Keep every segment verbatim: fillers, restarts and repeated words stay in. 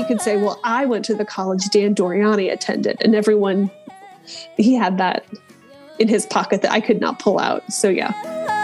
he could say, well, I went to the college Dan Doriani attended, and everyone, he had that in his pocket that I could not pull out. So yeah.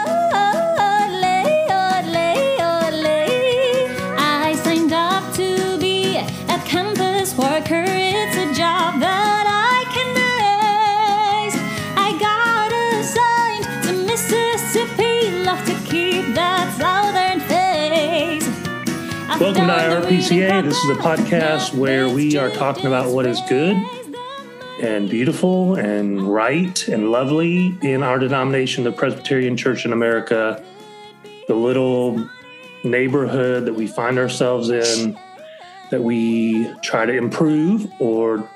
I signed up to be a campus worker. It's a job that I can embrace. I got assigned to Mississippi. Love to keep that southern face. Welcome to I R P C A. This is a podcast where we are talking about what is good and beautiful and right and lovely in our denomination, the Presbyterian Church in America, the little neighborhood that we find ourselves in, that we try to improve or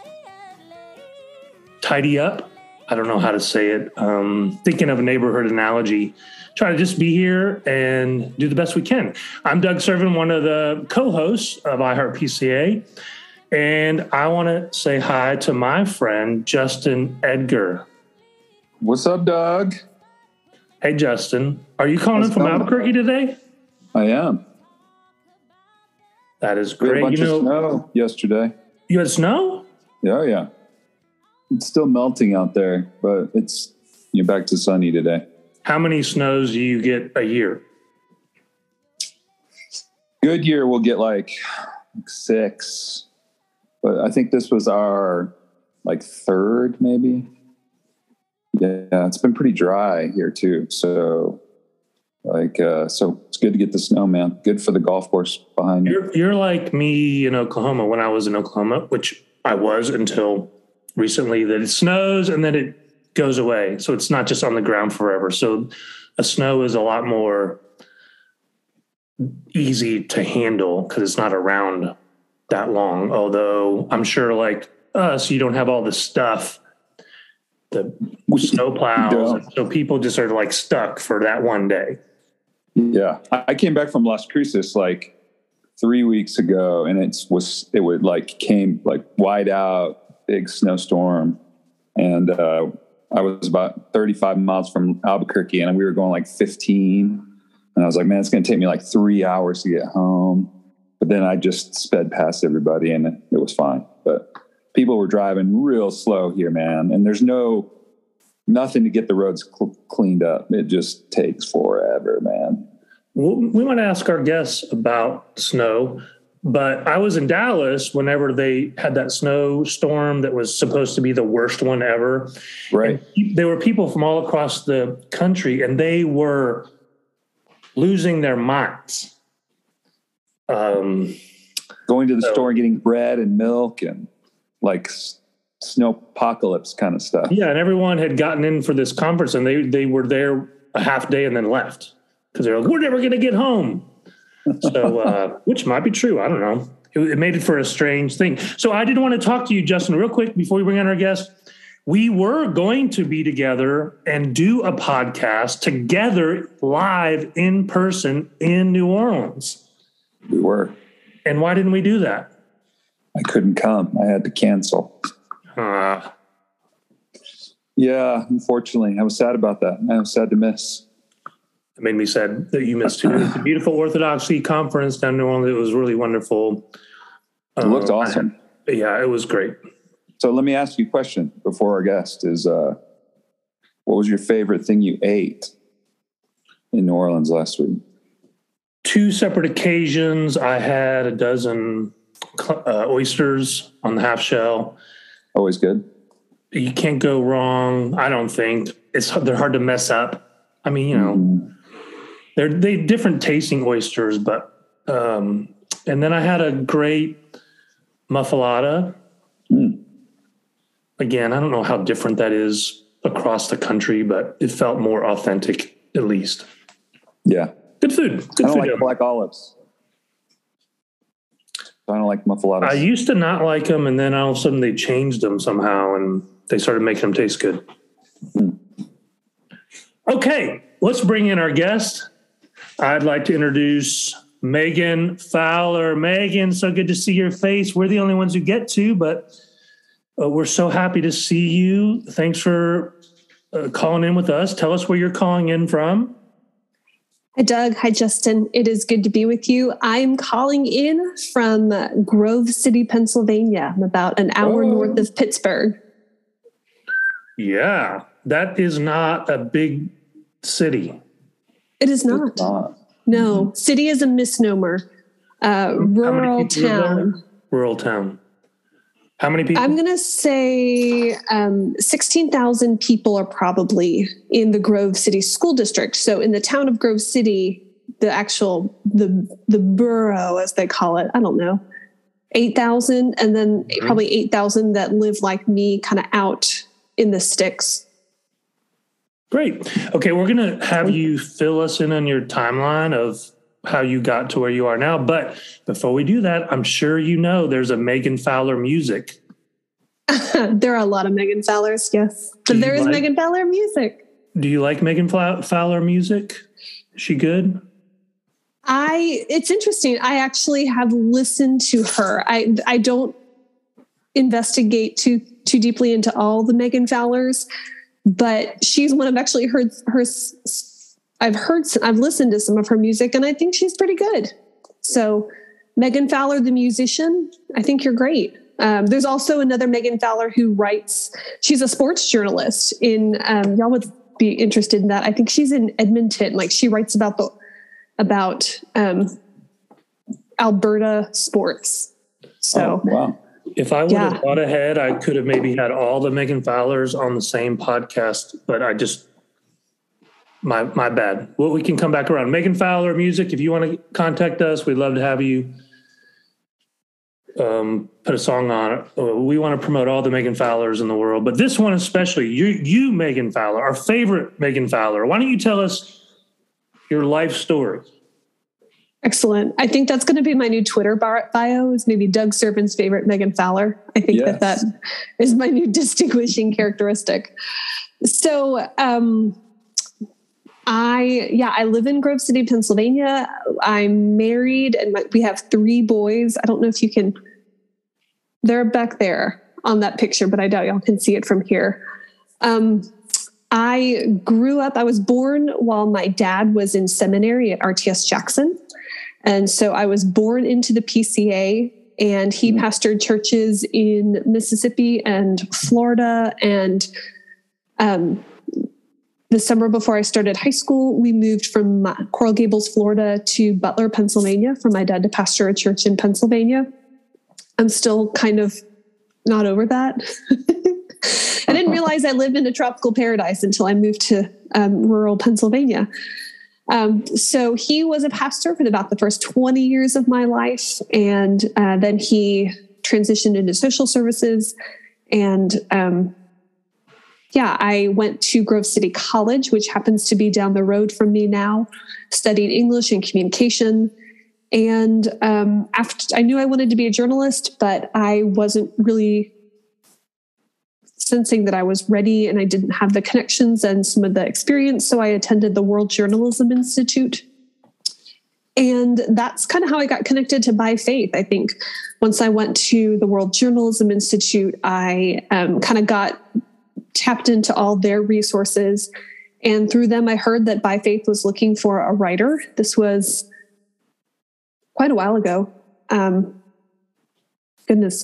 tidy up. I don't know how to say it. Um, thinking of a neighborhood analogy, try to just be here and do the best we can. I'm Doug Servin, one of the co-hosts of iHeartPCA. And I want to say hi to my friend, Justin Edgar. What's up, Doug? Hey, Justin. Are you calling What's in from going Albuquerque today? I am. That is We had great. a bunch You know, of snow yesterday. you had snow? Yeah, yeah. It's still melting out there, but it's you're back to sunny today. How many snows do you get a year? Good year, we'll get like six, but I think this was our like third, maybe. Yeah, it's been pretty dry here too. So, like, uh, so it's good to get the snow, man. Good for the golf course behind me. You're, you're like me in Oklahoma when I was in Oklahoma, which I was until recently, that it snows and then it goes away. So it's not just on the ground forever. So a snow is a lot more easy to handle because it's not around that long. Although I'm sure like us, you don't have all the stuff, the snow plows. And so people just are like stuck for that one day. Yeah. I I came back from Las Cruces like three weeks ago and it was, it would like came like wide out, big snowstorm. And, uh, I was about thirty-five miles from Albuquerque and we were going like fifteen. And I was like, man, it's going to take me like three hours to get home. But then I just sped past everybody and it, it was fine. But people were driving real slow here, man. And there's no, nothing to get the roads cl- cleaned up. It just takes forever, man. Well, we want to ask our guests about snow, but I was in Dallas whenever they had that snowstorm that was supposed to be the worst one ever. Right. And there were people from all across the country and they were losing their minds. Um, Going to the so, store and getting bread and milk and like s- snowpocalypse kind of stuff. Yeah, and everyone had gotten in for this conference and they, they were there a half day and then left because they were like, we're never going to get home. So, uh, which might be true. I don't know. It, it made it for a strange thing. So I did want to talk to you, Justin, real quick before we bring on our guest. We were going to be together and do a podcast together live in person in New Orleans. We were. And why didn't we do that? I couldn't come. I had to cancel. Uh, Yeah, unfortunately. I was sad about that. I was sad to miss. it made me sad that you missed it. It was a beautiful Orthodoxy conference down in New Orleans. It was really wonderful. It looked Um, awesome. Yeah, it was great. So let me ask you a question before our guest is, uh, what was your favorite thing you ate in New Orleans last week? Two separate occasions, I had a dozen uh, oysters on the half shell. Always good. You can't go wrong. I don't think it's they're hard to mess up. I mean, you know, Mm. they're they different tasting oysters, but um, and then I had a great muffalata. Mm. Again, I don't know how different that is across the country, but it felt more authentic, at least. Yeah. Good food. Good I don't food. like yeah. black olives. I don't like muffaladas. I used to not like them, and then all of a sudden they changed them somehow, and they started making them taste good. Mm. Okay, let's bring in our guest. I'd like to introduce Megan Fowler. Megan, so good to see your face. We're the only ones who get to, but uh, we're so happy to see you. Thanks for uh, calling in with us. Tell us where you're calling in from. Hi, Doug. Hi, Justin. It is good to be with you. I'm calling in from Grove City, Pennsylvania. I'm about an hour oh. north of Pittsburgh. Yeah, that is not a big city. It is not. not. No, mm-hmm. City is a misnomer. Uh, rural town. Rural town. How many people? I'm going to say um, sixteen thousand people are probably in the Grove City School District. So in the town of Grove City, the actual, the the borough, as they call it, I don't know, eight thousand, and then mm-hmm. probably eight thousand that live like me kind of out in the sticks. Great. Okay, we're going to have you fill us in on your timeline of how you got to where you are now. But before we do that, I'm sure you know there's a Megan Fowler music. There are a lot of Megan Fowlers, yes. But there is like, Megan Fowler music. Do you like Megan Fowler music? Is she good? I, it's interesting. I actually have listened to her. I I don't investigate too too deeply into all the Megan Fowlers, but she's one I've actually heard her I've heard, I've listened to some of her music, and I think she's pretty good. So Megan Fowler, the musician, I think you're great. Um, there's also another Megan Fowler who writes, she's a sports journalist in, um, y'all would be interested in that. I think she's in Edmonton. Like she writes about the, about um, Alberta sports. So, oh, wow. If I would yeah. have thought ahead, I could have maybe had all the Megan Fowlers on the same podcast, but I just, My my bad. Well, we can come back around. Megan Fowler music. If you want to contact us, we'd love to have you um, put a song on it. We want to promote all the Megan Fowlers in the world, but this one especially, you, you Megan Fowler, our favorite Megan Fowler. Why don't you tell us your life story? Excellent. I think that's going to be my new Twitter bio. Is maybe Doug Servan's favorite Megan Fowler. I think yes. that that is my new distinguishing characteristic. So. Um, I, yeah, I live in Grove City, Pennsylvania. I'm married and my, we have three boys. I don't know if you can, they're back there on that picture, but I doubt y'all can see it from here. Um, I grew up, I was born while my dad was in seminary at R T S Jackson. And so I was born into the P C A, and he pastored churches in Mississippi and Florida. And, um, the summer before I started high school, we moved from Coral Gables, Florida to Butler, Pennsylvania for my dad to pastor a church in Pennsylvania. I'm still kind of not over that. I didn't realize I lived in a tropical paradise until I moved to um, rural Pennsylvania. Um, so he was a pastor for about the first twenty years of my life. And uh, then he transitioned into social services. And um Yeah, I went to Grove City College, which happens to be down the road from me now, studied English and communication. And um, after I knew I wanted to be a journalist, but I wasn't really sensing that I was ready, and I didn't have the connections and some of the experience. So I attended the World Journalism Institute. And that's kind of how I got connected to By Faith. I think once I went to the World Journalism Institute, I um, kind of got tapped into all their resources. And through them, I heard that By Faith was looking for a writer. This was quite a while ago. Um, goodness.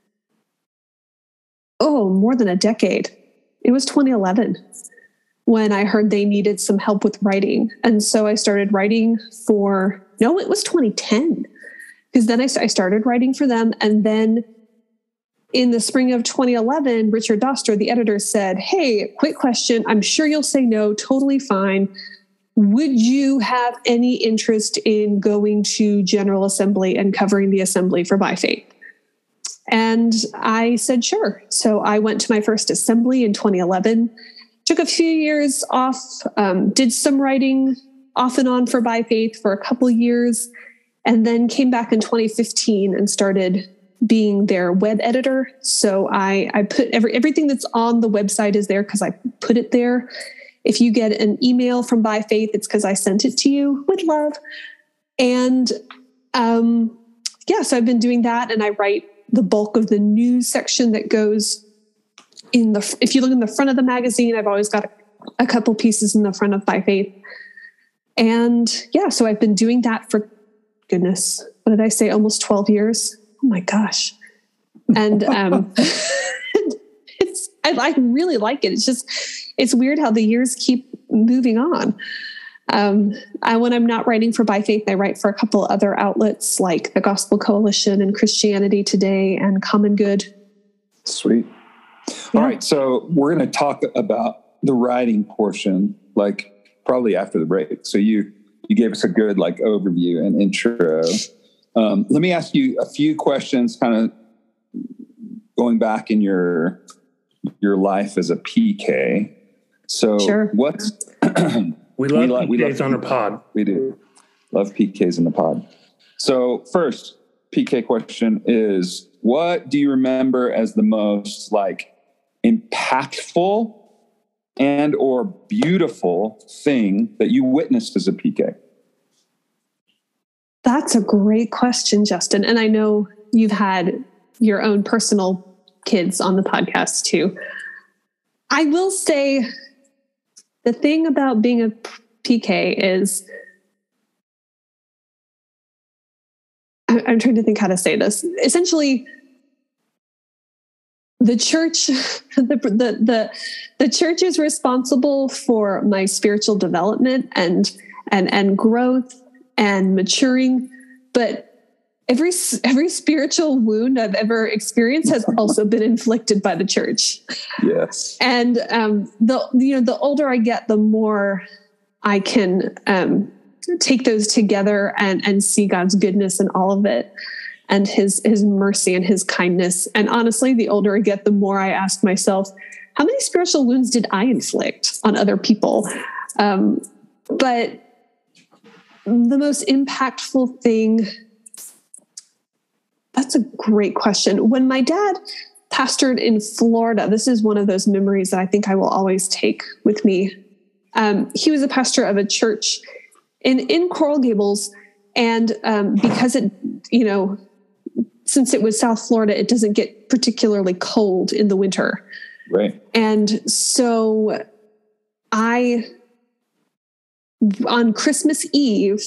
Oh, more than a decade. It was twenty eleven when I heard they needed some help with writing. And so I started writing for, no, it was twenty ten. Because then I, I started writing for them. And then in the spring of twenty eleven, Richard Doster, the editor, said, hey, quick question. I'm sure you'll say no, totally fine. Would you have any interest in going to General Assembly and covering the assembly for By Faith? And I said, sure. So I went to my first assembly in twenty eleven, took a few years off, um, did some writing off and on for By Faith for a couple of years, and then came back in twenty fifteen and started being their web editor. So I, I put every, everything that's on the website is there because I put it there. If you get an email from By Faith, it's because I sent it to you with love. And um, yeah, so I've been doing that, and I write the bulk of the news section that goes in the, if you look in the front of the magazine, I've always got a, a couple pieces in the front of By Faith. And yeah, so I've been doing that for, goodness, what did I say? Almost twelve years. Oh my gosh. And um, it's, I, I really like it. It's just, it's weird how the years keep moving on. Um, I, when I'm not writing for By Faith, I write for a couple other outlets like the Gospel Coalition and Christianity Today and Common Good. Sweet. Yeah. All right. So we're going to talk about the writing portion, like probably after the break. So you, you gave us a good like overview and intro. Um, let me ask you a few questions, kind of going back in your, your life as a P K. So sure. what's, we love we love, P Ks we love on our pod. We do love P Ks in the pod. So first P K question is, what do you remember as the most like impactful and or beautiful thing that you witnessed as a P K? That's a great question, Justin. And I know you've had your own personal kids on the podcast too. I will say the thing about being a P K is, I'm trying to think how to say this. Essentially, the church, the, the, the, the church is responsible for my spiritual development and, and, and growth and maturing. But every, every spiritual wound I've ever experienced has also been inflicted by the church. Yes. And, um, the, you know, the older I get, the more I can, um, take those together and, and see God's goodness in all of it and his, his mercy and his kindness. And honestly, the older I get, the more I ask myself, how many spiritual wounds did I inflict on other people? Um, but the most impactful thing, that's a great question. When my dad pastored in Florida, this is one of those memories that I think I will always take with me. Um, he was a pastor of a church in, in Coral Gables. And um, because it, you know, since it was South Florida, it doesn't get particularly cold in the winter. Right. And so I, on Christmas Eve,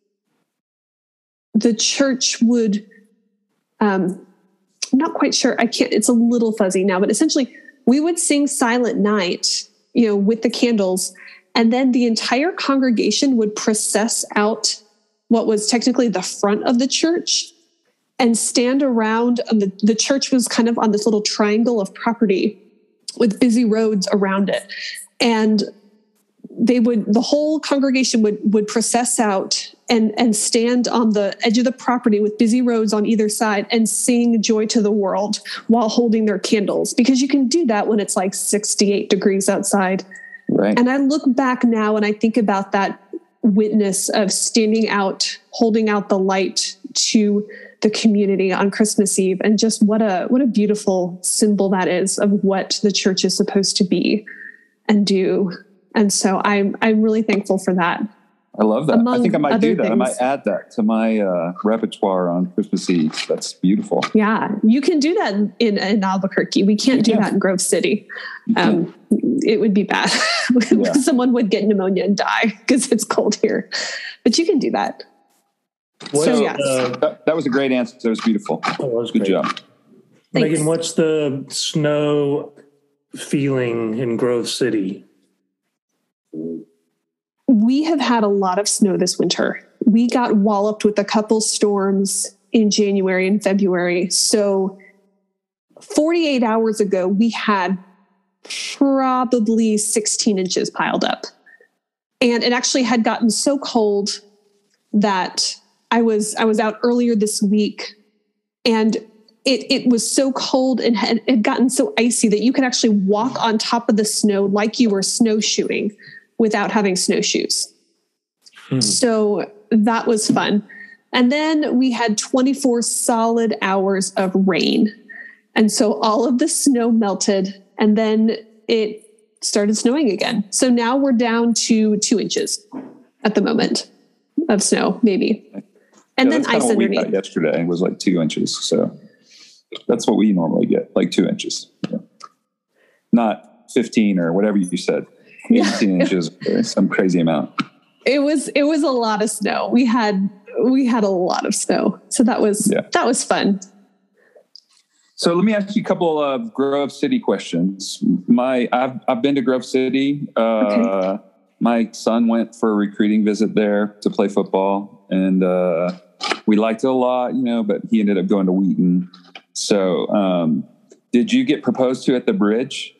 the church would, um, I'm not quite sure. I can't, it's a little fuzzy now, but essentially we would sing Silent Night, you know, with the candles. And then the entire congregation would process out what was technically the front of the church and stand around. Um, the, the church was kind of on this little triangle of property with busy roads around it. And they would, the whole congregation would, would process out and, and stand on the edge of the property with busy roads on either side and sing Joy to the World while holding their candles, because you can do that when it's like sixty-eight degrees outside. Right. And I look back now and I think about that witness of standing out, holding out the light to the community on Christmas Eve. And just what a, what a beautiful symbol that is of what the church is supposed to be and do. And so I'm, I'm really thankful for that. I love that. I think I might do that. Things. I might add that to my uh, repertoire on Christmas Eve. That's beautiful. Yeah, you can do that in, in Albuquerque. We can't do that in Grove City. Um, it would be bad. Yeah. Someone would get pneumonia and die because it's cold here. But you can do that. What, so, yeah. Uh, that, that was a great answer. That was beautiful. Oh, that was good great. job. Thanks. Megan, what's the snow feeling in Grove City? We have had a lot of snow this winter. We got walloped with a couple storms in January and February. So forty-eight hours ago, we had probably sixteen inches piled up. And it actually had gotten so cold that I was, I was out earlier this week, and it, it was so cold and had, it had gotten so icy that you could actually walk on top of the snow like you were snowshoeing without having snowshoes. Hmm. So that was fun. And then we had twenty-four solid hours of rain. And so all of the snow melted, and then it started snowing again. So now we're down to two inches at the moment of snow, maybe. And yeah, then ice underneath. We got yesterday was like two inches. So that's what we normally get, like two inches. Yeah. Not fifteen or whatever you said. eighteen inches, some crazy amount. It was it was a lot of snow. We had we had a lot of snow, so that was yeah. that was fun. So let me ask you a couple of Grove City questions. My I've I've been to Grove City. Uh, okay. My son went for a recruiting visit there to play football, and uh, we liked it a lot, you know. But he ended up going to Wheaton. So, um, did you get proposed to at the bridge?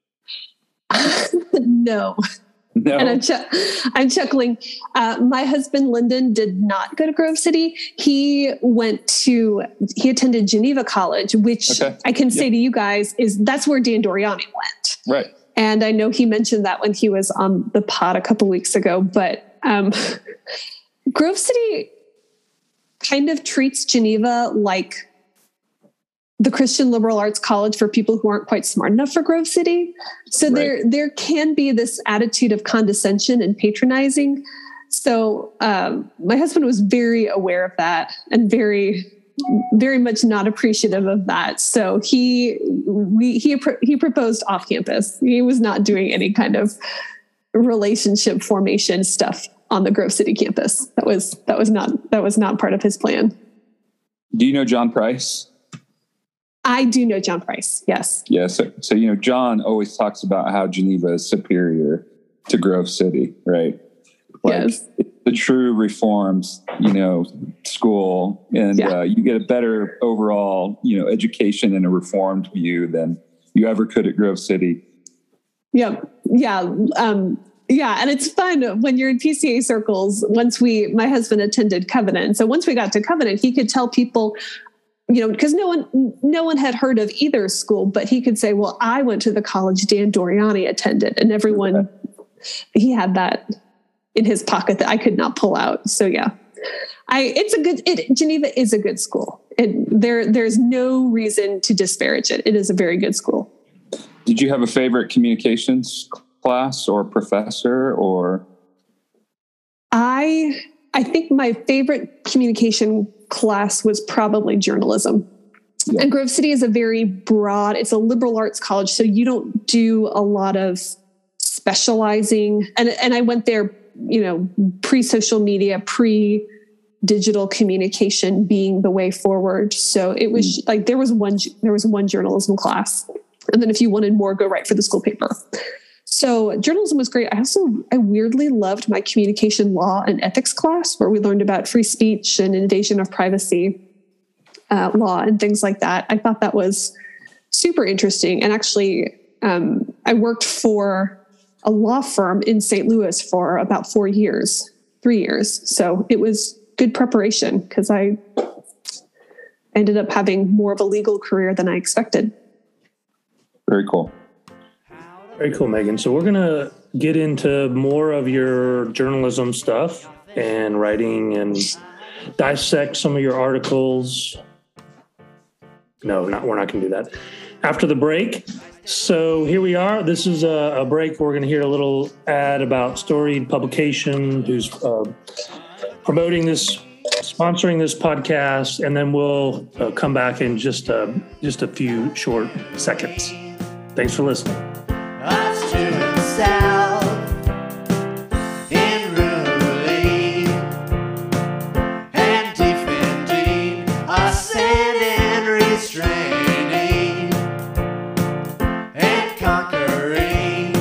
No. No. And I'm, ch- I'm chuckling. Uh, my husband, Lyndon, did not go to Grove City. He went to, he attended Geneva College, which okay. I can say yep. to you guys is that's where Dan Doriani went. Right. And I know he mentioned that when he was on the pod a couple weeks ago, but um, Grove City kind of treats Geneva like the Christian Liberal Arts College for people who aren't quite smart enough for Grove City. So right. there, there can be this attitude of condescension and patronizing. So um, my husband was very aware of that and very, very much not appreciative of that. So he, we, he, he proposed off campus. He was not doing any kind of relationship formation stuff on the Grove City campus. That was, that was not, that was not part of his plan. Do you know John Price? I do know John Price. Yes. Yeah. So, so, you know, John always talks about how Geneva is superior to Grove City, right? Like yes. It's the true reformed, you know, school, and yeah. uh, you get a better overall, you know, education and a reformed view than you ever could at Grove City. Yeah. Yeah. Um, yeah. And it's fun when you're in P C A circles. Once we, my husband attended Covenant. So once we got to Covenant, he could tell people, you know, because no one, no one had heard of either school, but he could say, well, I went to the college Dan Doriani attended, and everyone, he had that in his pocket that I could not pull out. So yeah, I, it's a good, it, Geneva is a good school. It, there, there's no reason to disparage it. It is a very good school. Did you have a favorite communications class or professor or? I, I think my favorite communication class was probably journalism. Yeah. And Grove City is a very broad, it's a liberal arts college. So you don't do a lot of specializing. And, and I went there, you know, pre-social media, pre-digital communication being the way forward. So it was mm. like, there was one, there was one journalism class. And then if you wanted more, go write for the school paper. So journalism was great. I also, I weirdly loved my communication law and ethics class where we learned about free speech and invasion of privacy uh, law and things like that. I thought that was super interesting. And actually, um, I worked for a law firm in Saint Louis for about four years, three years. So it was good preparation because I ended up having more of a legal career than I expected. Very cool. Very cool, Megan. So we're going to get into more of your journalism stuff and writing and dissect some of your articles. No, not, we're not going to do that. After the break. So here we are. This is a, a break. We're going to hear a little ad about Storied Publication, who's uh, promoting this, sponsoring this podcast, and then we'll uh, come back in just, uh, just a few short seconds. Thanks for listening. Us to himself in ruling and defending us and restraining and conquering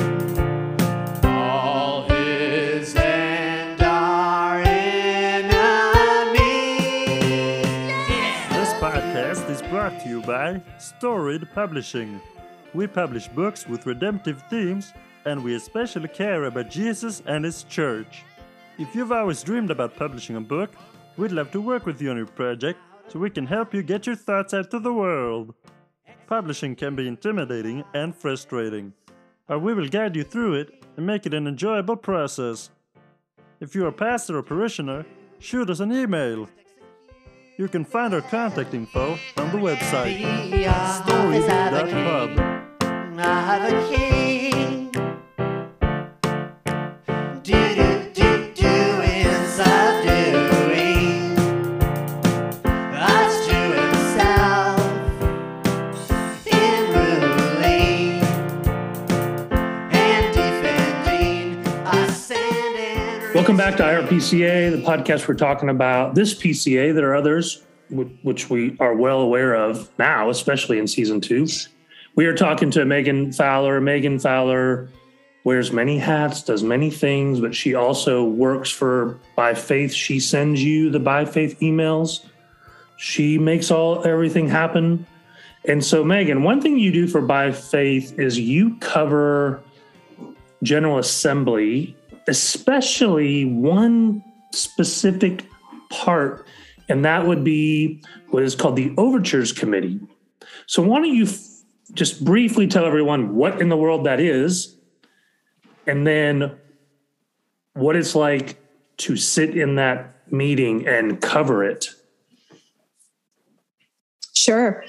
all his and our enemies. This podcast is brought to you by Storied Publishing. We publish books with redemptive themes, and we especially care about Jesus and His church. If you've always dreamed about publishing a book, we'd love to work with you on your project so we can help you get your thoughts out to the world. Publishing can be intimidating and frustrating, but we will guide you through it and make it an enjoyable process. If you're a pastor or parishioner, shoot us an email. You can find our contact info on the website, storied dot pub. The king, do do do doing, subduing us to himself in ruling and defending us and in Welcome back to I R P C A, the podcast we're talking about this P C A. There are others, which we are well aware of now, especially in season two. We are talking to Megan Fowler. Megan Fowler wears many hats, does many things, but she also works for By Faith. She sends you the By Faith emails. She makes all everything happen. And so, Megan, one thing you do for By Faith is you cover General Assembly, especially one specific part, and that would be what is called the Overtures Committee. So why don't you f- just briefly tell everyone what in the world that is, and then what it's like to sit in that meeting and cover it. Sure.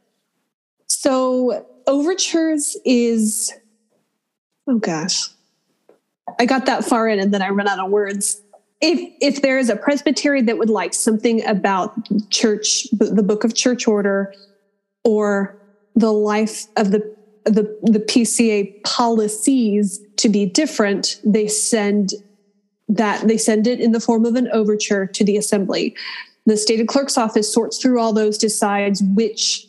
So Overtures is, oh gosh, I got that far in and then I ran out of words. If if there is a presbytery that would like something about church, the book of church order, or the life of the the, the P C A policies to be different, they send that they send it in the form of an overture to the assembly. The stated clerk's office sorts through all those, decides which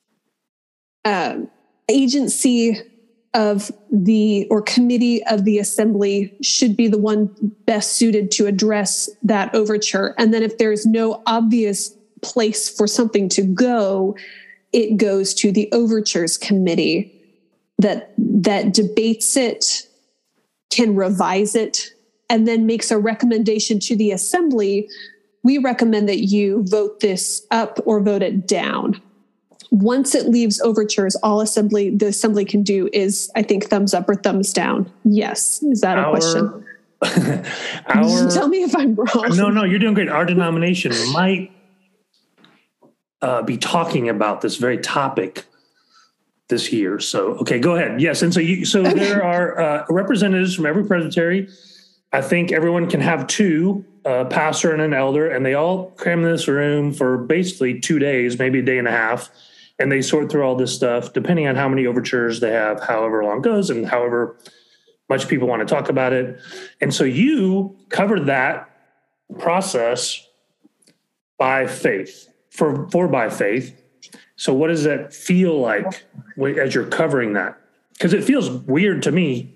uh, agency of the or committee of the assembly should be the one best suited to address that overture. And then if there's no obvious place for something to go, it goes to the Overtures Committee that that debates it, can revise it, and then makes a recommendation to the assembly. We recommend that you vote this up or vote it down. Once it leaves overtures, all assembly the assembly can do is, I think, thumbs up or thumbs down. Yes. Is that a Our, question? our, Tell me if I'm wrong. No, no, you're doing great. Our denomination might uh, be talking about this very topic this year. So, okay, go ahead. Yes. And so you, so Okay. there are uh, representatives from every presbytery. I think everyone can have two, a pastor and an elder, and they all cram in this room for basically two days, maybe a day and a half. And they sort through all this stuff, depending on how many overtures they have, however long it goes, and however much people want to talk about it. And so you cover that process by faith, for, for By Faith. So what does that feel like as you're covering that? Because it feels weird to me.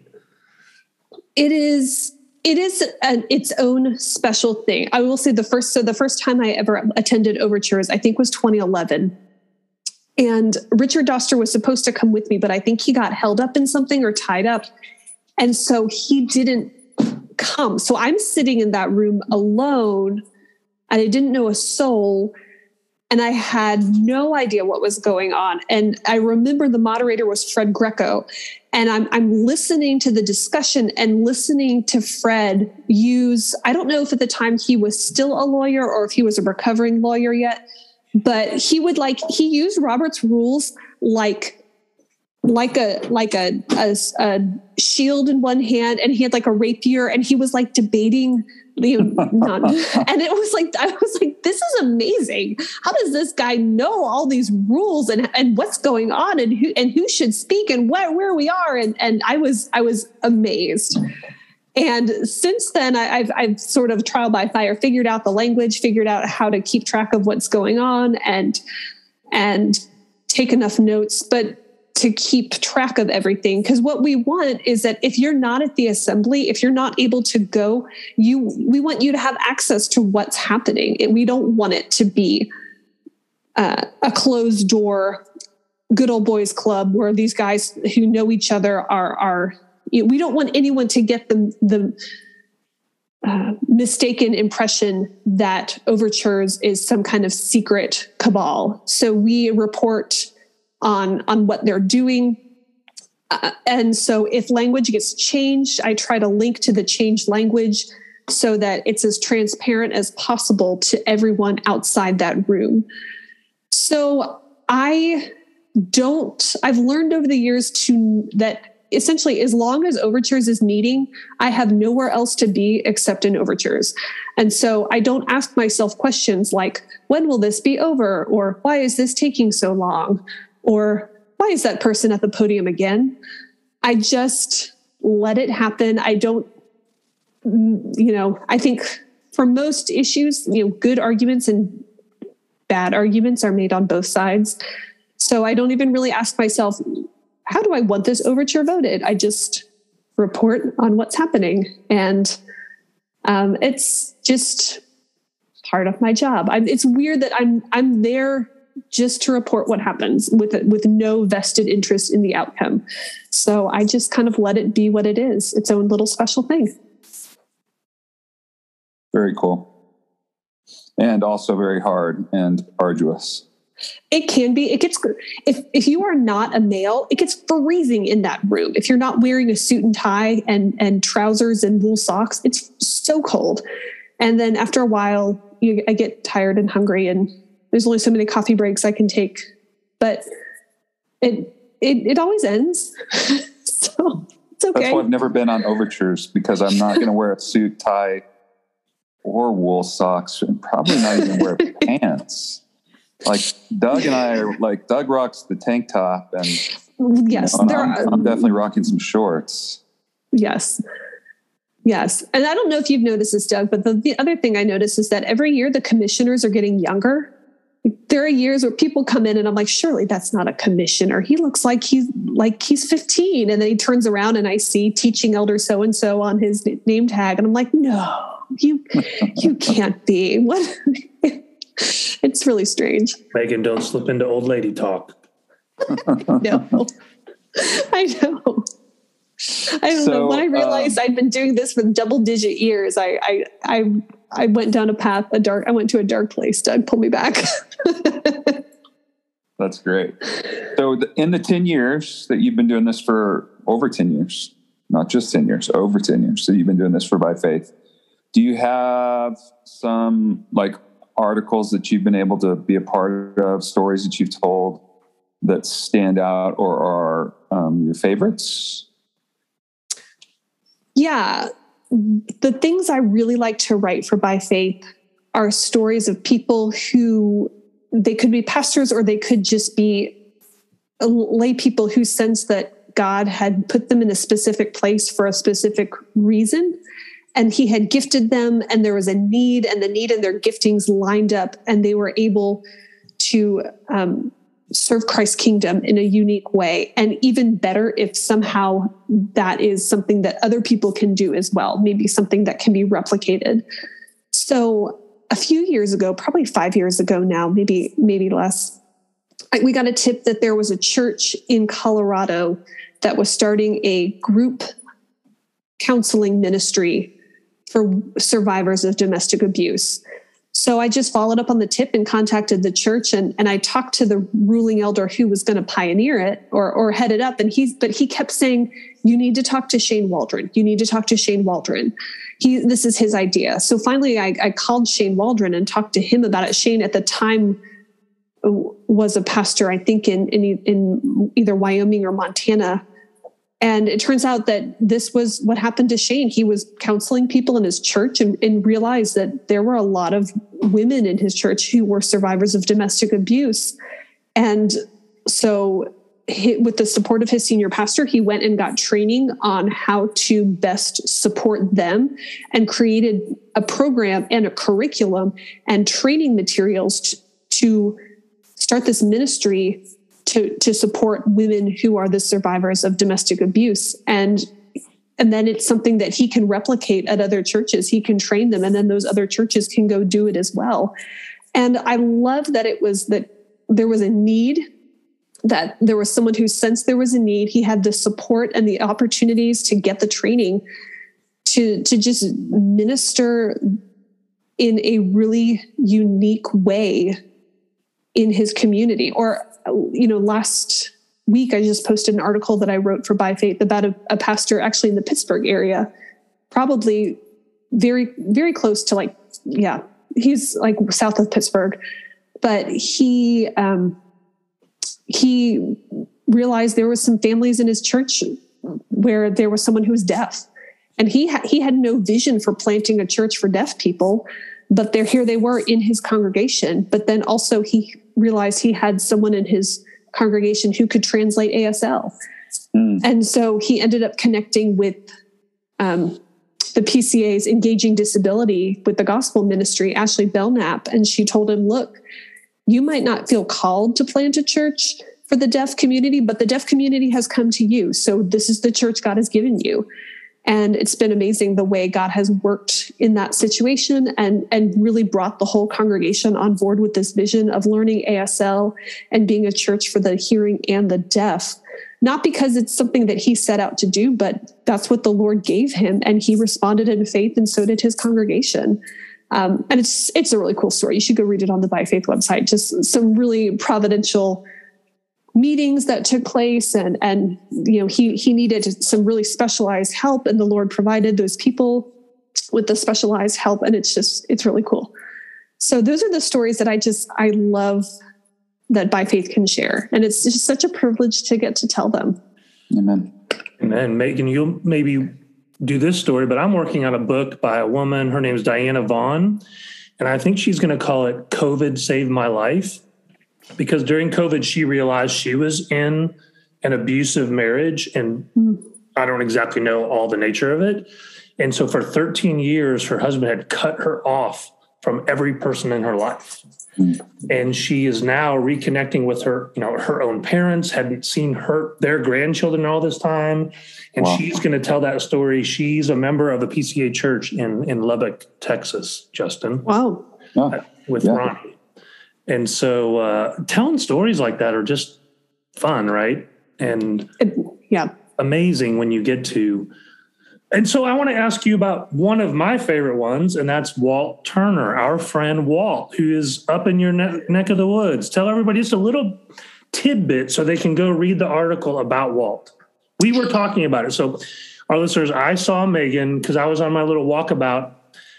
It is. It is an, its own special thing. I will say the first. So the first time I ever attended overtures, I think, was twenty eleven. And Richard Doster was supposed to come with me, but I think he got held up in something or tied up. And so he didn't come. So I'm sitting in that room alone and I didn't know a soul. And I had no idea what was going on. And I remember the moderator was Fred Greco. And I'm, I'm listening to the discussion and listening to Fred use, I don't know if at the time he was still a lawyer or if he was a recovering lawyer yet, but he would like, he used Robert's rules like, like a, like a, a, a shield in one hand, and he had like a rapier, and he was like debating the, not, and it was like, I was like, this is amazing. How does this guy know all these rules and, and what's going on and who, and who should speak and where, where we are? And, and I was, I was amazed. And since then, I, I've, I've sort of trial by fire figured out the language, figured out how to keep track of what's going on, and and take enough notes, but to keep track of everything. Because what we want is that if you're not at the assembly, if you're not able to go, you we want you to have access to what's happening. And we don't want it to be uh, a closed door, good old boys club where these guys who know each other are are. We don't want anyone to get the, the uh, mistaken impression that Overtures is some kind of secret cabal. So we report on, on what they're doing. Uh, and so if language gets changed, I try to link to the changed language so that it's as transparent as possible to everyone outside that room. So I don't, I've learned over the years to that essentially, as long as Overtures is meeting, I have nowhere else to be except in Overtures. And so I don't ask myself questions like, when will this be over? Or why is this taking so long? Or why is that person at the podium again? I just let it happen. I don't you know, I think for most issues, you know, good arguments and bad arguments are made on both sides. So I don't even really ask myself, how do I want this overture voted? I just report on what's happening. And um, it's just part of my job. I'm, it's weird that I'm I'm there just to report what happens with with no vested interest in the outcome. So I just kind of let it be what it is, its own little special thing. Very cool. And also very hard and arduous. It can be. It gets, if if you are not a male, it gets freezing in that room. If you're not wearing a suit and tie and and trousers and wool socks, it's so cold. And then after a while, you, I get tired and hungry, and there's only so many coffee breaks I can take. But it it it always ends. So it's okay. That's why I've never been on overtures, because I'm not going to wear a suit, tie, or wool socks, and probably not even wear pants. Like Doug and I are like, Doug rocks the tank top, and yes, you know, and there I'm, are, I'm definitely rocking some shorts. Yes. Yes. And I don't know if you've noticed this, Doug, but the, the other thing I notice is that every year the commissioners are getting younger. There are years where people come in and I'm like, surely that's not a commissioner. He looks like he's like he's fifteen. And then he turns around and I see teaching elder so-and-so on his name tag. And I'm like, no, you, you can't be. What? It's really strange. Megan, don't slip into old lady talk. No, I know. I don't So, know. When I realized um, I'd been doing this for double digit years, I, I, I, I went down a path, a dark, I went to a dark place. Doug, pull me back. That's great. So the, in the ten years that you've been doing this, for over ten years, not just ten years, over ten years. So you've been doing this for By Faith. Do you have some like articles that you've been able to be a part of, stories that you've told that stand out or are um, your favorites? Yeah. The things I really like to write for By Faith are stories of people who, they could be pastors or they could just be lay people who sense that God had put them in a specific place for a specific reason. And he had gifted them, and there was a need, and the need and their giftings lined up, and they were able to um, serve Christ's kingdom in a unique way. And even better, if somehow that is something that other people can do as well, maybe something that can be replicated. So a few years ago, probably five years ago now, maybe, maybe less, I, we got a tip that there was a church in Colorado that was starting a group counseling ministry for survivors of domestic abuse. So I just followed up on the tip and contacted the church, and, and I talked to the ruling elder who was going to pioneer it or, or head it up. And he's, but he kept saying, you need to talk to Shane Waldron. You need to talk to Shane Waldron. He, this is his idea. So finally I, I called Shane Waldron and talked to him about it. Shane at the time was a pastor, I think in, in, in either Wyoming or Montana. And it turns out that this was what happened to Shane. He was counseling people in his church and, and realized that there were a lot of women in his church who were survivors of domestic abuse. And so he, with the support of his senior pastor, he went and got training on how to best support them and created a program and a curriculum and training materials to, to start this ministry to, to support women who are the survivors of domestic abuse. And, and then it's something that he can replicate at other churches. He can train them, and then those other churches can go do it as well. And I love that it was that there was a need, that there was someone who sensed there was a need. He had the support and the opportunities to get the training to, to just minister in a really unique way in his community. Or, you know, last week, I just posted an article that I wrote for By Faith about a, a pastor actually in the Pittsburgh area, probably very, very close to like, yeah, he's like south of Pittsburgh, but he, um, he realized there was some families in his church where there was someone who was deaf, and he ha- he had no vision for planting a church for deaf people, but they're here they were in his congregation. But then also he realized he had someone in his congregation who could translate A S L. Mm. And so he ended up connecting with um, the P C A's Engaging Disability with the Gospel Ministry, Ashley Belknap, and she told him, look, you might not feel called to plant a church for the deaf community, but the deaf community has come to you. So this is the church God has given you. And it's been amazing the way God has worked in that situation and, and really brought the whole congregation on board with this vision of learning A S L and being a church for the hearing and the deaf. Not because it's something that he set out to do, but that's what the Lord gave him. And he responded in faith, and so did his congregation. Um, and it's it's a really cool story. You should go read it on the By Faith website. Just some really providential meetings that took place, and and you know he he needed some really specialized help, and the Lord provided those people with the specialized help, and it's just it's really cool. So those are the stories that I just I love that By Faith can share, and it's just such a privilege to get to tell them. Amen. Amen. Megan, you'll maybe do this story, but I'm working on a book by a woman. Her name is Diana Vaughn, and I think she's going to call it COVID Saved My Life, because during COVID, she realized she was in an abusive marriage, and mm. I don't exactly know all the nature of it. And so for thirteen years, her husband had cut her off from every person in her life. Mm. And she is now reconnecting with her, you know, her own parents, hadn't seen her, their grandchildren all this time. And wow. she's going to tell that story. She's a member of a P C A church in, in Lubbock, Texas, Justin. Wow. Uh, with yeah. Ronnie. And so uh, telling stories like that are just fun, right? And it, yeah, amazing when you get to. And so I want to ask you about one of my favorite ones, and that's Walt Turner, our friend Walt, who is up in your ne- neck of the woods. Tell everybody just a little tidbit so they can go read the article about Walt. We were talking about it. So our listeners, I saw Megan because I was on my little walkabout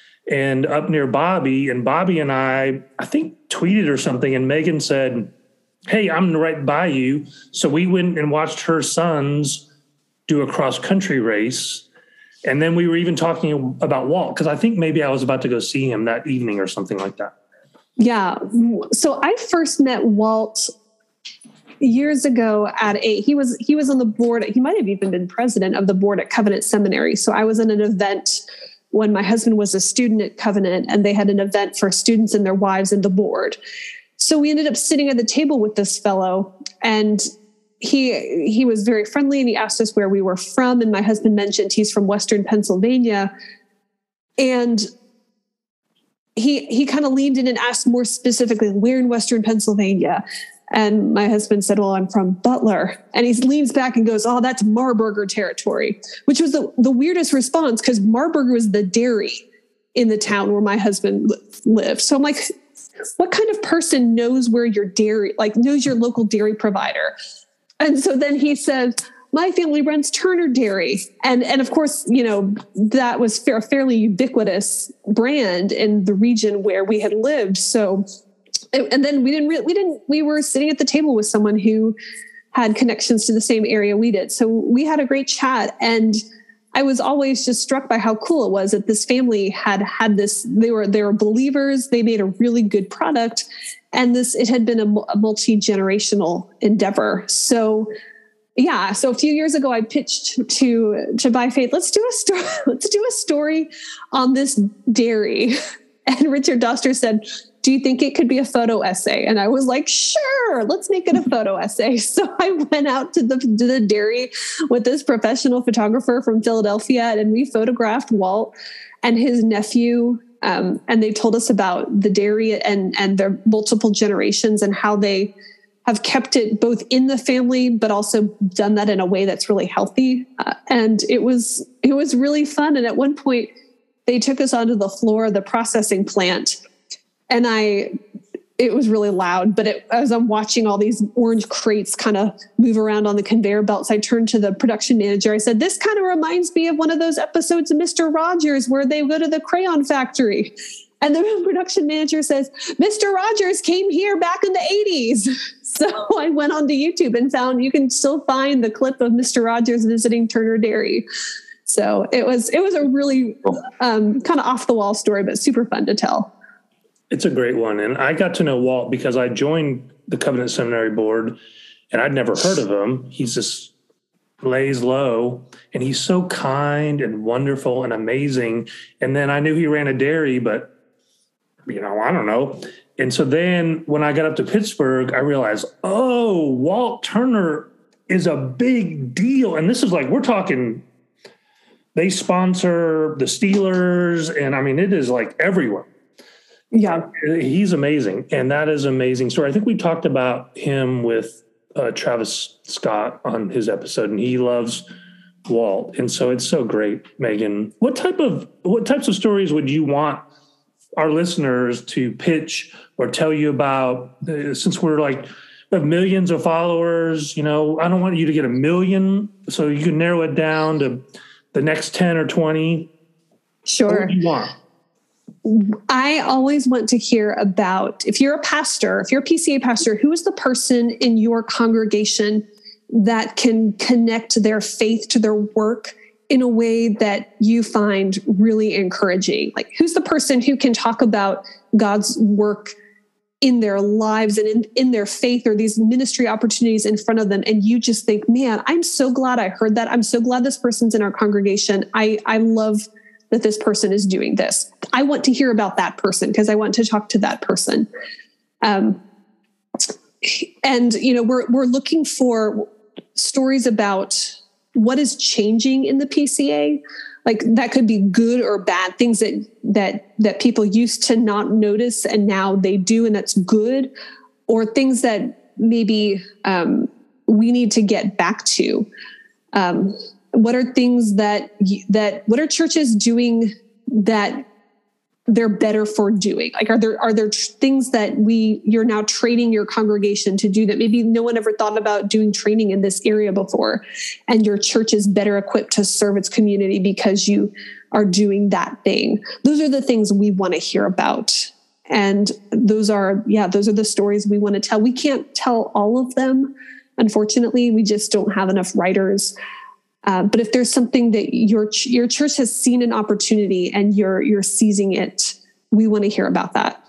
and up near Bobby, and Bobby and I, I think, tweeted or something, and Megan said, hey, I'm right by you. So we went and watched her sons do a cross-country race. And then we were even talking about Walt, because I think maybe I was about to go see him that evening or something like that. Yeah. So I first met Walt years ago at a, he was, he was on the board. He might've even been president of the board at Covenant Seminary. So I was in an event when my husband was a student at Covenant, and they had an event for students and their wives and the board. So we ended up sitting at the table with this fellow, and he he was very friendly, and he asked us where we were from. And my husband mentioned he's from Western Pennsylvania. And he he kind of leaned in and asked more specifically, where in Western Pennsylvania? And my husband said, well, I'm from Butler. And he leans back and goes, oh, that's Marburger territory, which was the, the weirdest response, because Marburger was the dairy in the town where my husband lived. So I'm like, what kind of person knows where your dairy, like knows your local dairy provider? And so then he said, my family runs Turner Dairy. And, and of course, you know, that was a fairly ubiquitous brand in the region where we had lived. So, and then we didn't, re- we didn't, we were sitting at the table with someone who had connections to the same area we did. So we had a great chat, and I was always just struck by how cool it was that this family had had this, they were, they were believers. They made a really good product, and this, it had been a, a multi-generational endeavor. So yeah. So a few years ago, I pitched to, to By Faith, let's do a story, let's do a story on this dairy. And Richard Doster said, do you think it could be a photo essay? And I was like, sure, let's make it a photo essay. So I went out to the, to the dairy with this professional photographer from Philadelphia, and we photographed Walt and his nephew. Um, and they told us about the dairy and, and their multiple generations, and how they have kept it both in the family, but also done that in a way that's really healthy. Uh, and it was, it was really fun. And at one point they took us onto the floor of the processing plant, and I, it was really loud, but it, as I'm watching all these orange crates kind of move around on the conveyor belts, I turned to the production manager. I said, this kind of reminds me of one of those episodes of Mister Rogers where they go to the crayon factory. And the production manager says, Mister Rogers came here back in the eighties. So I went onto YouTube and found, you can still find the clip of Mister Rogers visiting Turner Dairy. So it was, it was a really um, kind of off the wall story, but super fun to tell. It's a great one. And I got to know Walt because I joined the Covenant Seminary board, and I'd never heard of him. He's this lays low, and he's so kind and wonderful and amazing. And then I knew he ran a dairy, but you know, I don't know. And so then when I got up to Pittsburgh, I realized, oh, Walt Turner is a big deal. And this is like, we're talking, they sponsor the Steelers. And I mean, it is like everywhere. Yeah. He's amazing. And that is an amazing story. I think we talked about him with uh, Travis Scott on his episode, and he loves Walt. And so it's so great, Megan. What type of, what types of stories would you want our listeners to pitch or tell you about, uh, since we're like, we have millions of followers, you know, I don't want you to get a million, so you can narrow it down to the next ten or twenty. Sure. What do you want? I always want to hear about, if you're a pastor, if you're a P C A pastor, who is the person in your congregation that can connect their faith to their work in a way that you find really encouraging? Like, who's the person who can talk about God's work in their lives and in, in their faith, or these ministry opportunities in front of them, and you just think, man, I'm so glad I heard that. I'm so glad this person's in our congregation. I, I love that this person is doing this. I want to hear about that person because I want to talk to that person. Um, and, you know, we're, we're looking for stories about what is changing in the P C A. Like, that could be good or bad, things that, that, that people used to not notice and now they do, and that's good, or things that maybe um, we need to get back to. Um, what are things that, that, what are churches doing that they're better for doing? Like, are there, are there things that we, you're now training your congregation to do that maybe no one ever thought about doing training in this area before, and your church is better equipped to serve its community because you are doing that thing? Those are the things we want to hear about. And those are, yeah, those are the stories we want to tell. We can't tell all of them. Unfortunately, we just don't have enough writers. Uh, but if there's something that your ch- your church has seen an opportunity and you're you're seizing it, we want to hear about that.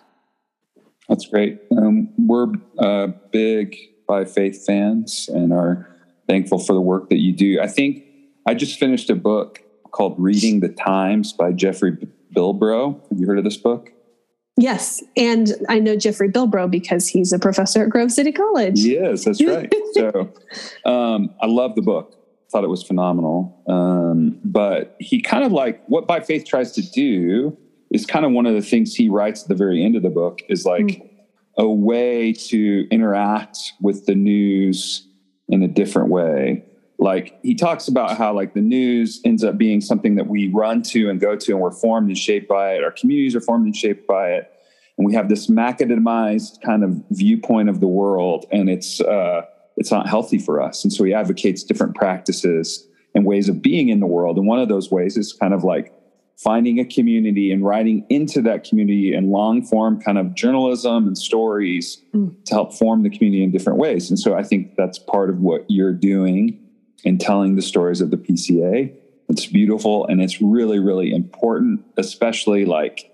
That's great. Um, we're uh, big By Faith fans and are thankful for the work that you do. I think I just finished a book called Reading the Times by Jeffrey Bilbrough. Have you heard of this book? Yes. And I know Jeffrey Bilbrough because he's a professor at Grove City College. Yes, that's right. So um, I love the book. Thought it was phenomenal. Um, but he kind of like, what By Faith tries to do is kind of one of the things he writes at the very end of the book is like mm. a way to interact with the news in a different way. Like, he talks about how like the news ends up being something that we run to and go to, and we're formed and shaped by it. Our communities are formed and shaped by it. And we have this macadamized kind of viewpoint of the world, and it's, uh, it's not healthy for us. And so he advocates different practices and ways of being in the world. And one of those ways is kind of like finding a community and writing into that community in long form kind of journalism and stories mm. to help form the community in different ways. And so I think that's part of what you're doing in telling the stories of the P C A. It's beautiful. And it's really, really important, especially like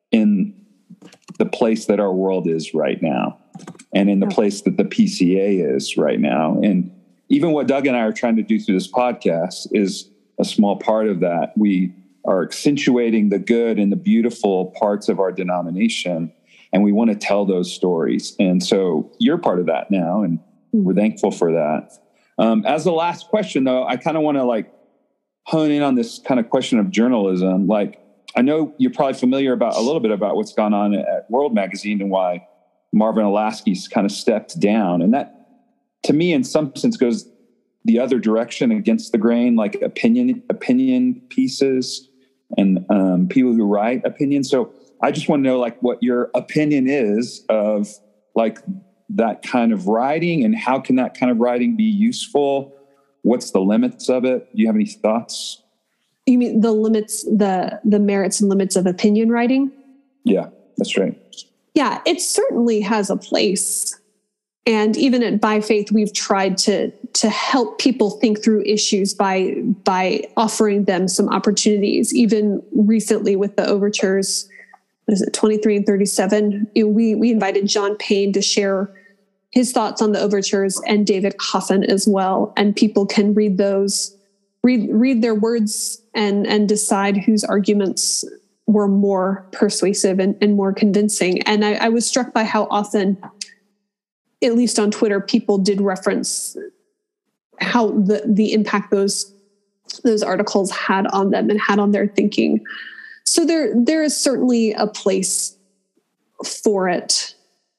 in the place that our world is right now. And in the place that the P C A is right now. And even what Doug and I are trying to do through this podcast is a small part of that. We are accentuating the good and the beautiful parts of our denomination, and we want to tell those stories. And so you're part of that now, and we're thankful for that. Um, as the last question, though, I kind of want to like hone in on this kind of question of journalism. Like, I know you're probably familiar about a little bit about what's gone on at World Magazine and why Marvin Olasky's kind of stepped down. And that, to me, in some sense goes the other direction, against the grain, like opinion, opinion pieces and um, people who write opinions. So I just want to know like what your opinion is of like that kind of writing, and how can that kind of writing be useful? What's the limits of it? Do you have any thoughts? You mean the limits, the, the merits and limits of opinion writing? Yeah, that's right. Yeah, it certainly has a place. And even at By Faith, we've tried to to help people think through issues by by offering them some opportunities. Even recently with the overtures, what is it, twenty-three and thirty-seven, you know, we we invited John Payne to share his thoughts on the overtures and David Coffin as well. And people can read those, read read their words and, and decide whose arguments were more persuasive and, and more convincing. And I, I was struck by how often, at least on Twitter, people did reference how the, the impact those those articles had on them and had on their thinking. So there there is certainly a place for it.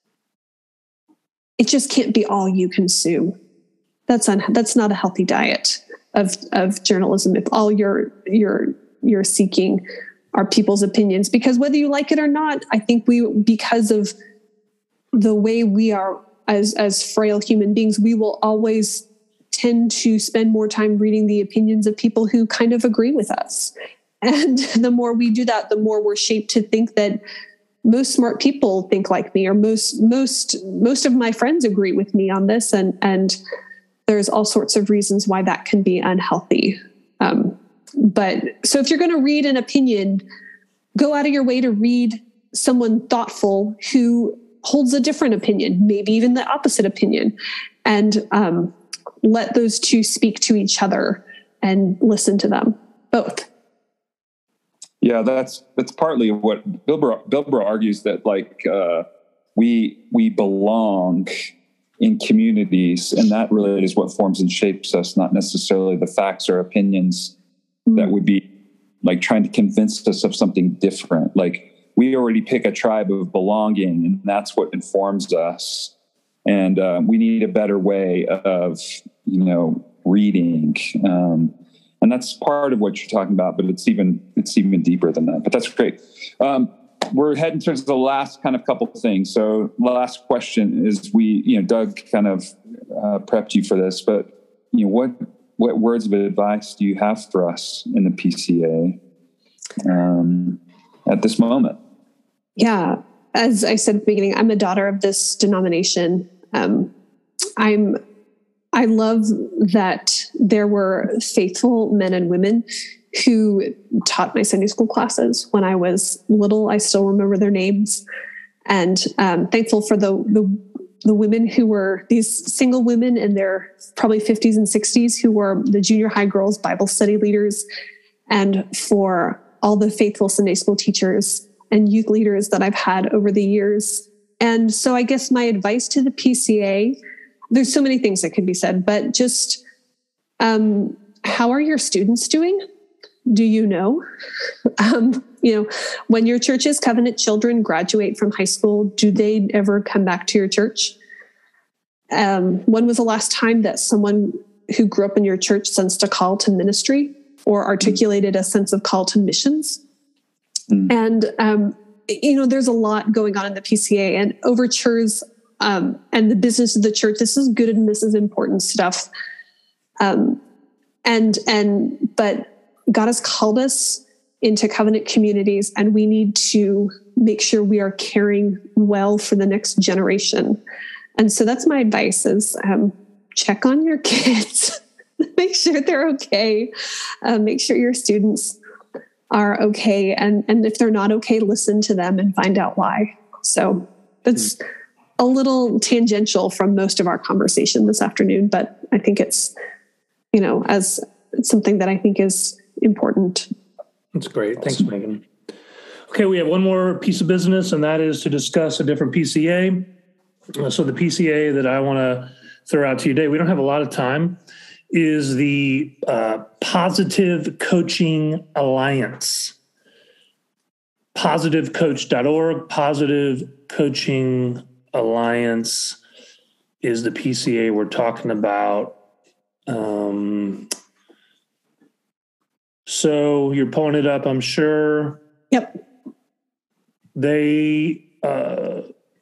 It just can't be all you consume. That's un, that's not a healthy diet of of journalism if all you're you're you're seeking are people's opinions. Because whether you like it or not, I think we, because of the way we are as as frail human beings, we will always tend to spend more time reading the opinions of people who kind of agree with us. And the more we do that, the more we're shaped to think that most smart people think like me, or most most most of my friends agree with me on this. And and there's all sorts of reasons why that can be unhealthy. Um, but so if you're going to read an opinion, go out of your way to read someone thoughtful who holds a different opinion, maybe even the opposite opinion, and um, let those two speak to each other and listen to them both. Yeah, that's that's partly what Bilbrough, Bilbrough argues, that like uh, we we belong in communities, and that really is what forms and shapes us, not necessarily the facts or opinions mm-hmm. that would be like trying to convince us of something different. Like we already pick a tribe of belonging, and that's what informs us. And uh, we need a better way of, you know, reading. Um, And that's part of what you're talking about, but it's even it's even deeper than that. But that's great. Um, we're heading towards the last kind of couple of things. So last question is, we, you know, Doug kind of uh, prepped you for this, but you know, what what words of advice do you have for us in the P C A um, at this moment? Yeah, as I said at the beginning, I'm a daughter of this denomination. Um, I'm. I love that there were faithful men and women who taught my Sunday school classes when I was little. I still remember their names, and um, thankful for the, the the women who were these single women in their probably fifties and sixties who were the junior high girls Bible study leaders, and for all the faithful Sunday school teachers and youth leaders that I've had over the years. And so I guess my advice to the P C A, there's so many things that could be said, but just um, how are your students doing? Do you know? Um, you know, when your church's covenant children graduate from high school, do they ever come back to your church? Um, when was the last time that someone who grew up in your church sensed a call to ministry or articulated a sense of call to missions? Mm. And, um, you know, there's a lot going on in the P C A, and overtures Um, and the business of the church. This is good and this is important stuff. Um, and, and, but God has called us into covenant communities, and we need to make sure we are caring well for the next generation. And so that's my advice is, um, check on your kids, make sure they're okay. Uh, make sure your students are okay. And, and if they're not okay, listen to them and find out why. So that's, mm-hmm. a little tangential from most of our conversation this afternoon, but I think it's, you know, as something that I think is important. That's great. Thanks, Megan. Okay, we have one more piece of business, and that is to discuss a different P C A. So the P C A that I want to throw out to you today, we don't have a lot of time, is the uh, Positive Coaching Alliance. positive coach dot org, Positive Coaching Alliance is the P C A we're talking about. Um, so you're pulling it up, I'm sure. Yep. They uh,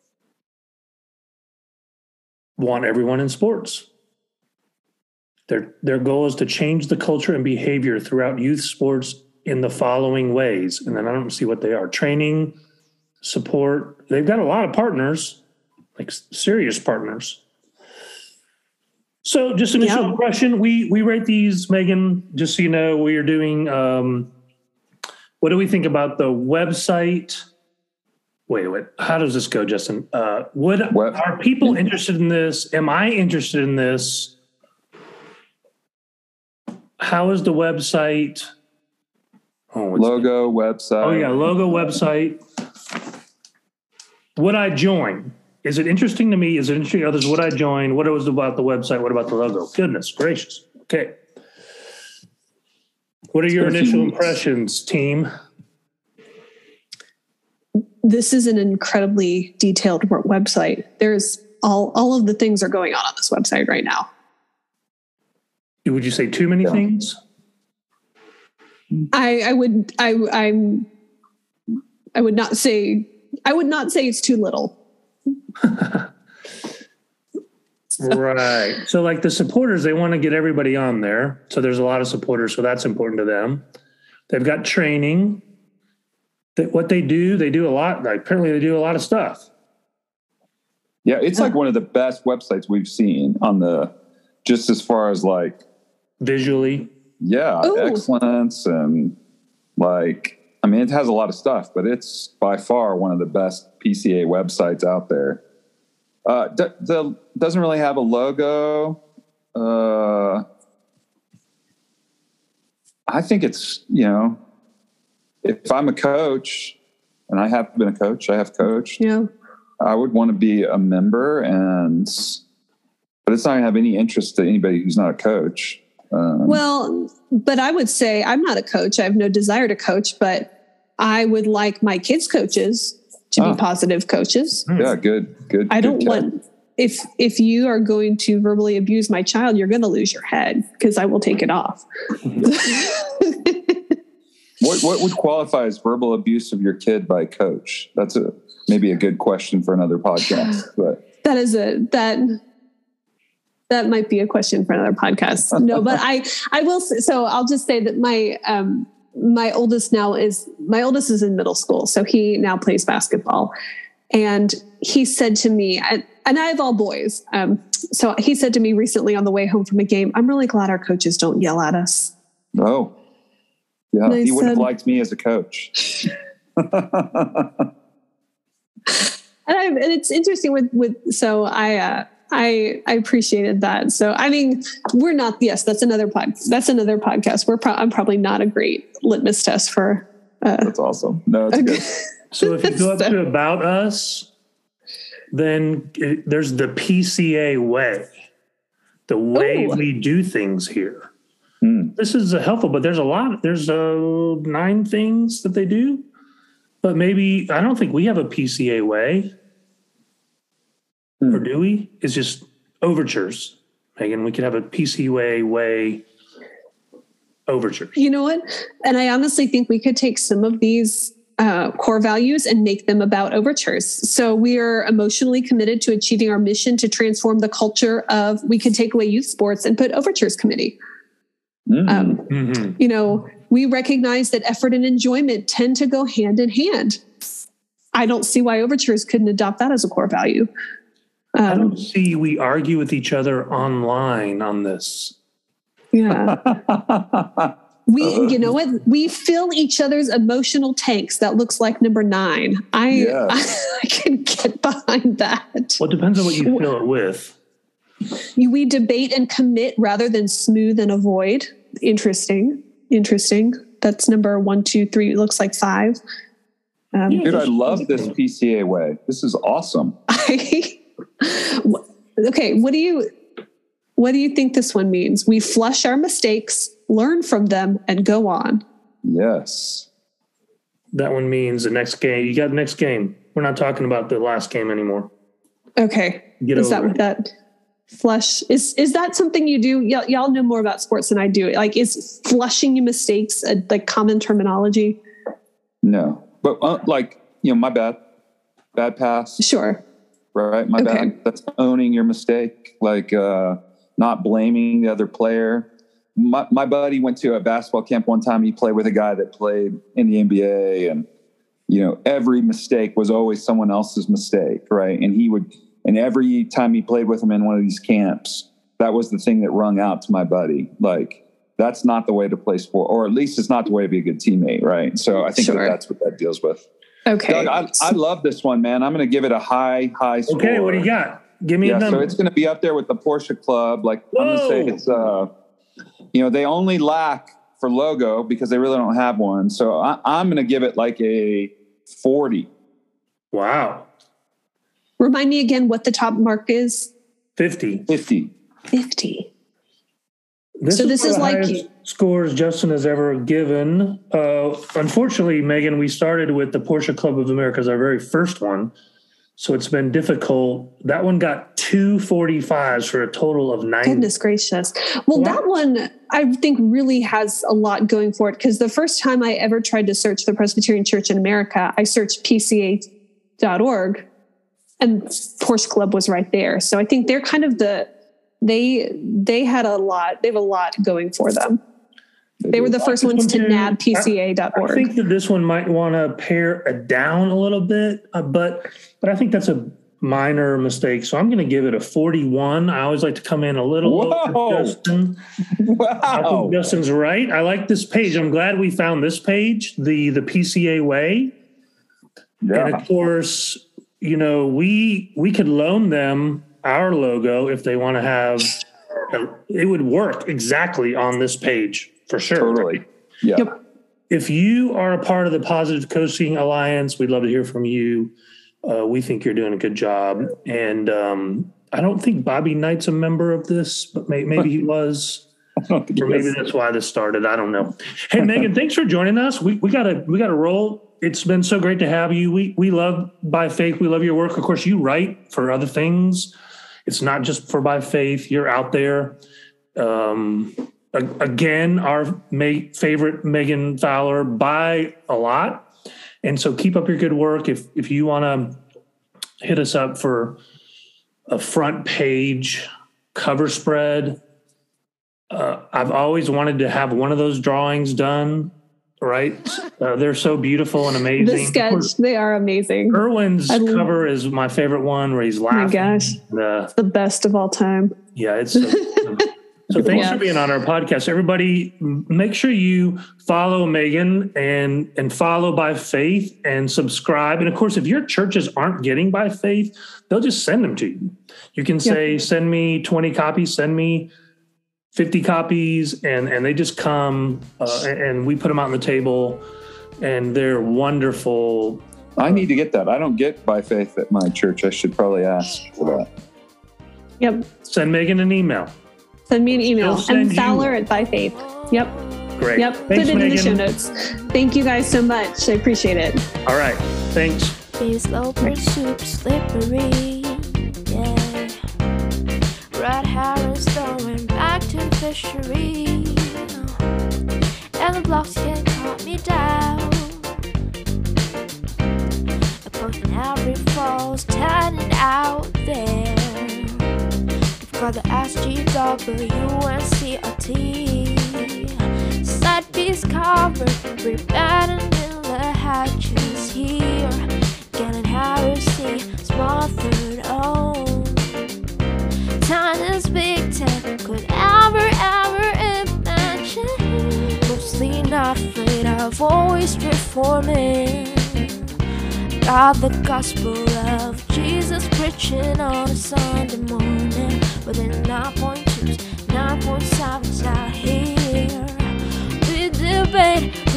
want everyone in sports. Their, their goal is to change the culture and behavior throughout youth sports in the following ways. And then I don't see what they are. Training, support. They've got a lot of partners, like serious partners. So just initial yeah. impression, we we rate these, Megan, just so you know, we are doing, um, what do we think about the website, wait, wait. How does this go, Justin? Uh, would What? are people interested in this? Am I interested in this? How is the website? Oh, what's Logo, website. Oh yeah, logo, website. Would I join? Is it interesting to me? Is it interesting to others? Would I join? What was about the website? What about the logo? Goodness gracious. Okay. What are your been a few initial weeks. impressions, team? This is an incredibly detailed wor- website. There's all all of the things are going on on this website right now. Would you say too many Yeah. things? I I would I I'm I would not say I would not say it's too little. Right. So like the supporters, they want to get everybody on there. So there's a lot of supporters. So that's important to them. They've got training. That what they do, they do a lot. Like apparently they do a lot of stuff. Yeah, it's like one of the best websites we've seen on the, just as far as like, Visually. yeah, Ooh. excellence and like, I mean, it has a lot of stuff, but it's by far one of the best P C A websites out there. Uh, d- the doesn't really have a logo. Uh, I think it's, you know, if I'm a coach, and I have been a coach, I have coached, Yeah. I would want to be a member, and but it's not going to have any interest to anybody who's not a coach. Um, Well, but I would say I'm not a coach. I have no desire to coach, but I would like my kids' coaches to Ah. be positive coaches. yeah, good, good. I don't good tip. want if if you are going to verbally abuse my child, you're going to lose your head because I will take it off. What what would qualify as verbal abuse of your kid by a coach? That's a maybe a good question for another podcast. But That is a that that might be a question for another podcast. No, but I I will say, so I'll just say that my um my oldest now is my oldest is in middle school, so he now plays basketball, and he said to me, I, and I have all boys, um, so he said to me recently on the way home from a game, "I'm really glad our coaches don't yell at us." oh, yeah, And I he would have said- liked me as a coach. And, I, and it's interesting with with so I uh, I I appreciated that. So I mean, we're not. Yes, that's another pod. That's another podcast. We're pro- I'm probably not a great litmus test for. Uh, That's awesome. No, it's good. So if you go up to About Us, then it, there's the P C A way, the way Ooh. we do things here. Hmm. This is uh, helpful, but there's a lot. There's uh, nine things that they do. But maybe, I don't think we have a P C A way. Hmm. Or do we? It's just overtures. Megan, we could have a P C A way overtures. You know what? And I honestly think we could take some of these uh, core values and make them about overtures. So we are emotionally committed to achieving our mission to transform the culture of, we could take away youth sports and put overtures committee. Mm. Um, Mm-hmm. you know, we recognize that effort and enjoyment tend to go hand in hand. I don't see why overtures couldn't adopt that as a core value. I Um, don't see we argue with each other online on this. yeah. We, you know what? We fill each other's emotional tanks. That looks like number nine. I, Yes. I, I can get behind that. Well, it depends on what you fill it with. You, we debate and commit rather than smooth and avoid. Interesting. Interesting. That's number one, two, three. It looks like five. Um, Dude, I love this P C A way. This is awesome. I, okay. What do you, what do you think this one means? We flush our mistakes, learn from them, and go on. Yes. That one means the next game. You got the next game. We're not talking about the last game anymore. Okay. Get is that over what it. that flush is? Is that something you do? Y'all, y'all know more about sports than I do. Like, is flushing your mistakes a, like common terminology? No. But uh, like, you know, my bad. Bad pass. Sure. Right. My Okay. bad. That's owning your mistake. Like, uh, not blaming the other player. My, my buddy went to a basketball camp one time. He played with a guy that played in the N B A, and, you know, every mistake was always someone else's mistake. Right. And he would, and every time he played with him in one of these camps, that was the thing that rung out to my buddy. Like, that's not the way to play sport, or at least it's not the way to be a good teammate. Right. So I think Sure. that that's what that deals with. Okay. Doug, I, I love this one, man. I'm going to give it a high, high score. Okay, what do you got? Give me Yeah, a number. so it's going to be up there with the Porsche Club. Like I'm going to say Whoa. it's, uh, you know, they only lack for logo because they really don't have one. So I, I'm going to give it like a forty. Wow. Remind me again what the top mark is. fifty. fifty. fifty. This So is this one is of the like- highest scores Justin has ever given. Uh, unfortunately, Megan, we started with the Porsche Club of America as our very first one. So it's been difficult. That one got two forty-fives for a total of ninety. Goodness gracious. Well, Yeah. that one I think really has a lot going for it because the first time I ever tried to search the Presbyterian Church in America, I searched P C A dot org and Porsche Club was right there. So I think they're kind of the, they, they had a lot, they have a lot going for them. They were the first This ones one to too, nab P C A dot I org. think that this one might want to pare it down a little bit, uh, but but I think that's a minor mistake. So I'm going to give it a forty-one. I always like to come in a little Whoa. over Justin. I Wow. think Justin's right. I like this page. I'm glad we found this page, the the P C A way. And Yeah. of course, you know, we we could loan them our logo if they want to have. It would work exactly on this page for sure. Totally. Yeah. Yep. If you are a part of the Positive Coaching Alliance, we'd love to hear from you. Uh, we think you're doing a good job. And um, I don't think Bobby Knight's a member of this, but may, maybe he was. I don't think Or it maybe is. that's why this started. I don't know. Hey, Megan, thanks for joining us. We we gotta we gotta roll. It's been so great to have you. We we love By Faith. We love your work. Of course, you write for other things. It's not just for By Faith. You're out there. Um, a- again, our ma- favorite Megan Fowler by a lot. And so keep up your good work. If if you want to hit us up for a front page cover spread. Uh, I've always wanted to have one of those drawings done, right? Uh, they're so beautiful and amazing. The sketch, they are amazing. Irwin's I love- cover is my favorite one where he's Oh my laughing. gosh. Uh, The best of all time. yeah, it's so, so thanks Yeah. for being on our podcast. Everybody, m- make sure you follow Megan and and follow By Faith and subscribe. And of course, if your churches aren't getting By Faith, they'll just send them to you. You can say, send me twenty copies, send me fifty copies, and and they just come uh, and, and we put them out on the table, and they're wonderful. I need to get that. I don't get By Faith at my church. I should probably ask for that. Yep. Send Megan an email. Send me an email. She'll send And you- Fowler at By Faith. Yep. Great. Yep. Thanks, Put it in the Megan. show notes. Thank you guys so much. I appreciate it. All right. Thanks. Be slow, but super slippery. Yeah. Red hair is throwing back to fishery. And the blocks can't cut me down. A potion every fall's turning out there. We've got the S G W and C R T. Side piece covered, preparing in the hatches here. Getting heresy, small third own. Time is big ten, could ever, ever imagine. Mostly not afraid, I've always reforming. Got the gospel of Jesus preaching on a Sunday morning. Within nine point twos, nine point sevens out here. We debate